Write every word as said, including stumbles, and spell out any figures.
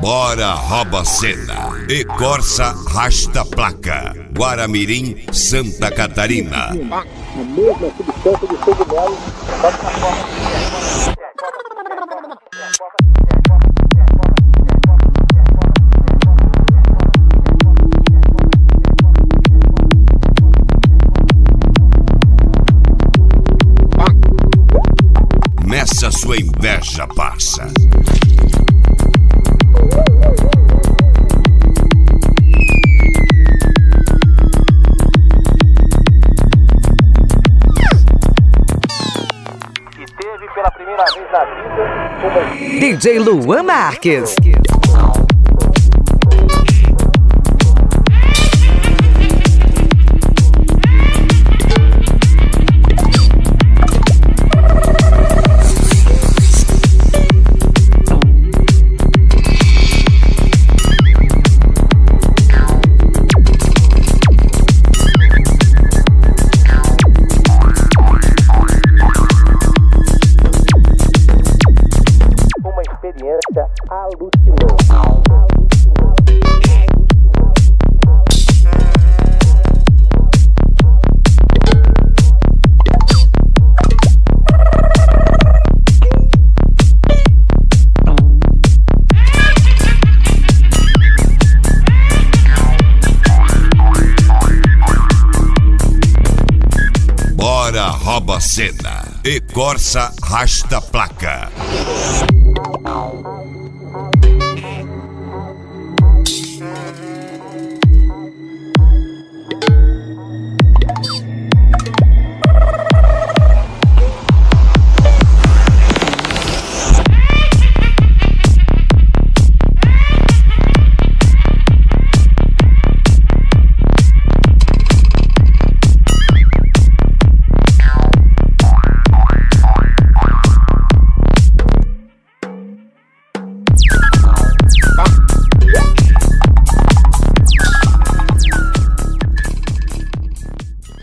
Bora rouba cena e Corsa rasta placa. Guaramirim, Santa Catarina. A mesma substância de cogumelo, só que na forma Meça sua inveja, parça. pela primeira vez na vida, uma... D J Luan Marques. experiência alucinante. Bora rouba cena e Corsa rasta placa.